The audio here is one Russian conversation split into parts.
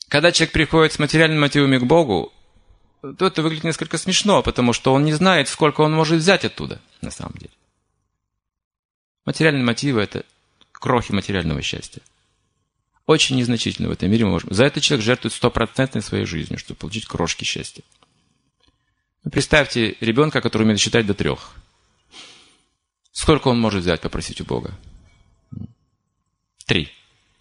Когда человек приходит с материальными мотивами к Богу, то это выглядит несколько смешно, потому что он не знает, сколько он может взять оттуда, на самом деле. Материальные мотивы – это крохи материального счастья. Очень незначительно в этом мире мы можем. За это человек жертвует 100% своей жизнью, чтобы получить крошки счастья. Представьте ребенка, который умеет считать до 3. Сколько он может взять, попросить у Бога? 3.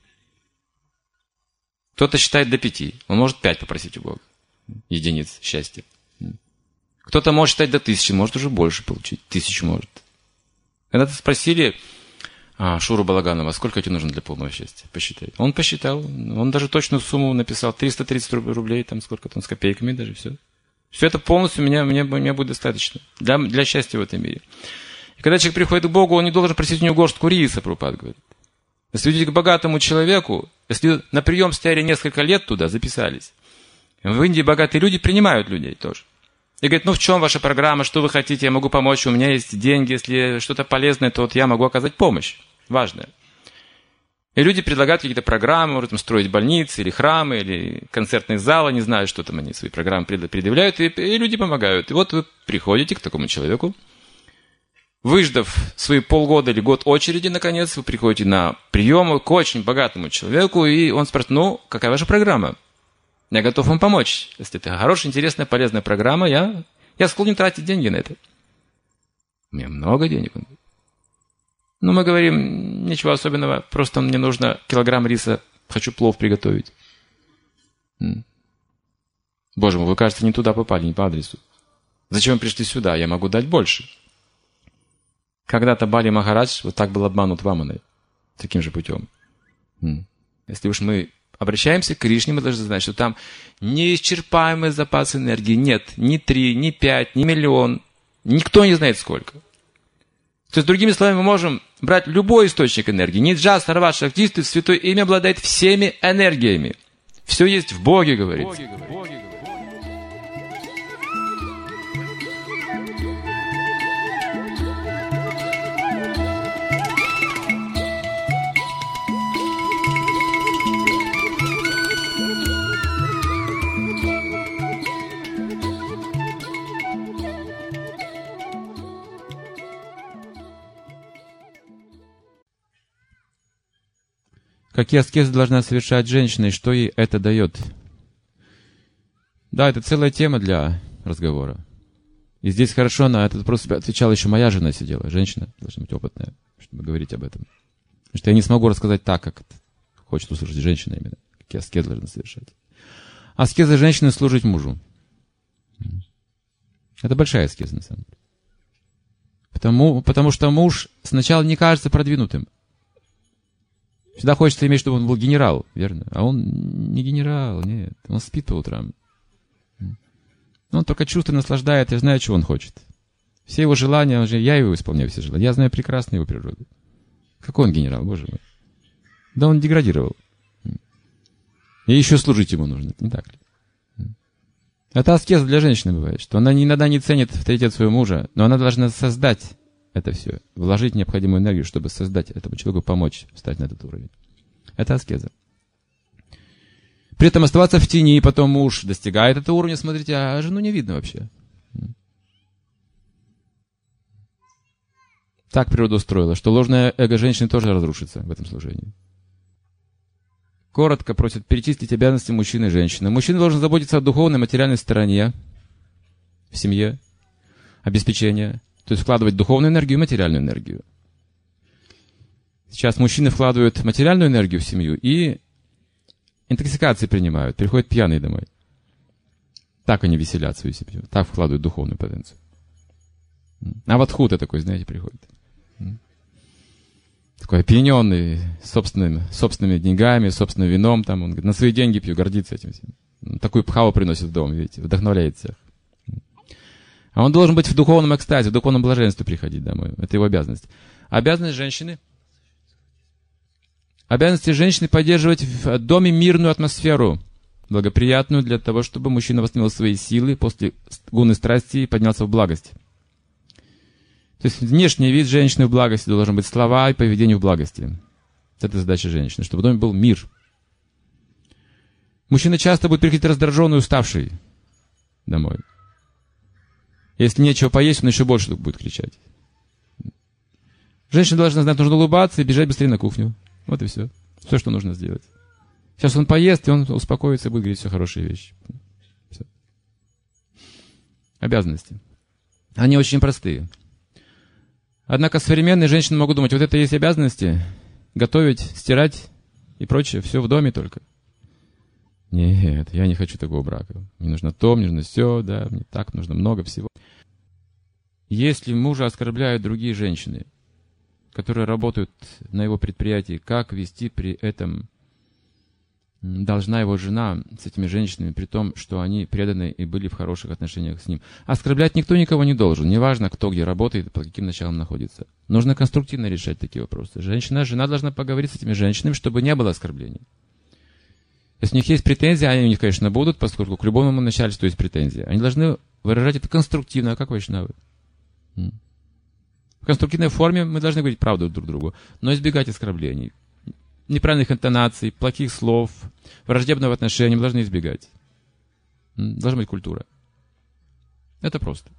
Кто-то считает до 5. Он может 5 попросить у Бога. Единиц счастья. Кто-то может считать до 1000, может уже больше получить. 1000 может. Когда-то спросили Шуру Балаганова, сколько тебе нужно для полного счастья? Посчитай. Он посчитал. Он даже точную сумму написал. 330 рублей, там сколько там, с копейками даже, все. Все это полностью мне будет достаточно. Для счастья в этом мире. И когда человек приходит к Богу, он не должен просить у него горстку риса, Прабхупада говорит. Если идете к богатому человеку, если на прием стояли несколько лет туда, записались. В Индии богатые люди принимают людей тоже. И говорят, в чем ваша программа, что вы хотите, я могу помочь, у меня есть деньги, если что-то полезное, то я могу оказать помощь. Важное. И люди предлагают какие-то программы, может строить больницы, или храмы, или концертные залы, не знаю, что там они свои программы предъявляют, и люди помогают. И вот вы приходите к такому человеку, выждав свои полгода или год очереди, наконец, вы приходите на прием к очень богатому человеку, и он спрашивает, какая ваша программа? Я готов вам помочь. Если это хорошая, интересная, полезная программа, я склонен тратить деньги на это. У меня много денег. Мы говорим, ничего особенного, просто мне нужно килограмм риса, хочу плов приготовить. Боже мой, вы, кажется, не туда попали, не по адресу. Зачем вы пришли сюда? Я могу дать больше. Когда-то Бали Махарадж вот так был обманут Ваманой. Таким же путем. Если уж мы обращаемся к Кришне, мы должны знать, что там неисчерпаемый запас энергии. Нет, ни 3, ни 5, ни миллион. Никто не знает сколько. То есть, другими словами, мы можем брать любой источник энергии. Ниджа Сарва Шактисту, Святое Имя обладает всеми энергиями. Все есть в Боге, говорится. Какие аскезы должна совершать женщина, и что ей это дает? Да, это целая тема для разговора. И здесь хорошо на этот вопрос отвечала еще моя жена сидела. Женщина должна быть опытная, чтобы говорить об этом. Потому что я не смогу рассказать так, как это хочет услышать женщина именно. Какие аскезы должна совершать. Аскеза женщины — служить мужу. Это большая аскеза, на самом деле. Потому что муж сначала не кажется продвинутым. Всегда хочется иметь, чтобы он был генерал, верно? А он не генерал, нет. Он спит по утрам. Он только чувствует, наслаждает, я знаю, чего он хочет. Все его желания, я его исполняю все желания. Я знаю прекрасно его природу. Какой он генерал, боже мой. Да он деградировал. И еще служить ему нужно, не так ли? Это аскеза для женщины бывает, что она иногда не ценит авторитет своего мужа, но она должна создать это все, вложить необходимую энергию, чтобы создать этому человеку, помочь встать на этот уровень. Это аскеза. При этом оставаться в тени, и потом муж достигает этого уровня, смотрите, а жену не видно вообще. Так природа устроила, что ложное эго женщины тоже разрушится в этом служении. Коротко просят перечислить обязанности мужчины и женщины. Мужчина должен заботиться о духовной и материальной стороне в семье, обеспечение. То есть вкладывать духовную энергию и материальную энергию. Сейчас мужчины вкладывают материальную энергию в семью и интоксикации принимают, приходят пьяные домой. Так они веселят свою семью, так вкладывают духовную потенцию. А вот хута такой, знаете, приходит. Такой опьяненный собственными деньгами, собственным вином. Там, он говорит, на свои деньги пью, гордится этим всем. Такую пхаву приносит в дом, видите, вдохновляет всех. А он должен быть в духовном экстазе, в духовном блаженстве приходить домой. Это его обязанность. Обязанности женщины поддерживать в доме мирную атмосферу, благоприятную для того, чтобы мужчина восстановил свои силы после гуны страсти и поднялся в благость. То есть внешний вид женщины в благости должен быть слова и поведение в благости. Это задача женщины, чтобы в доме был мир. Мужчина часто будет приходить раздраженный, уставший домой. Если нечего поесть, он еще больше будет кричать. Женщина должна знать, нужно улыбаться и бежать быстрее на кухню. Вот и все. Все, что нужно сделать. Сейчас он поест, и он успокоится, и будет говорить все хорошие вещи. Все. Обязанности. Они очень простые. Однако современные женщины могут думать, вот это и есть обязанности, готовить, стирать и прочее, все в доме только. Нет, я не хочу такого брака. Мне нужно то, мне нужно все, да, мне так нужно много всего. Если мужа оскорбляют другие женщины, которые работают на его предприятии, как вести при этом должна его жена с этими женщинами, при том, что они преданы и были в хороших отношениях с ним. Оскорблять никто никого не должен. Неважно, кто где работает и под каким началом находится. Нужно конструктивно решать такие вопросы. Жена должна поговорить с этими женщинами, чтобы не было оскорблений. Если у них есть претензии, они у них, конечно, будут, поскольку к любому начальству есть претензии. Они должны выражать это конструктивно, как вайшнавы. В конструктивной форме мы должны говорить правду друг другу, но избегать оскорблений. Неправильных интонаций, плохих слов, враждебного отношения мы должны избегать. Должна быть культура. Это просто.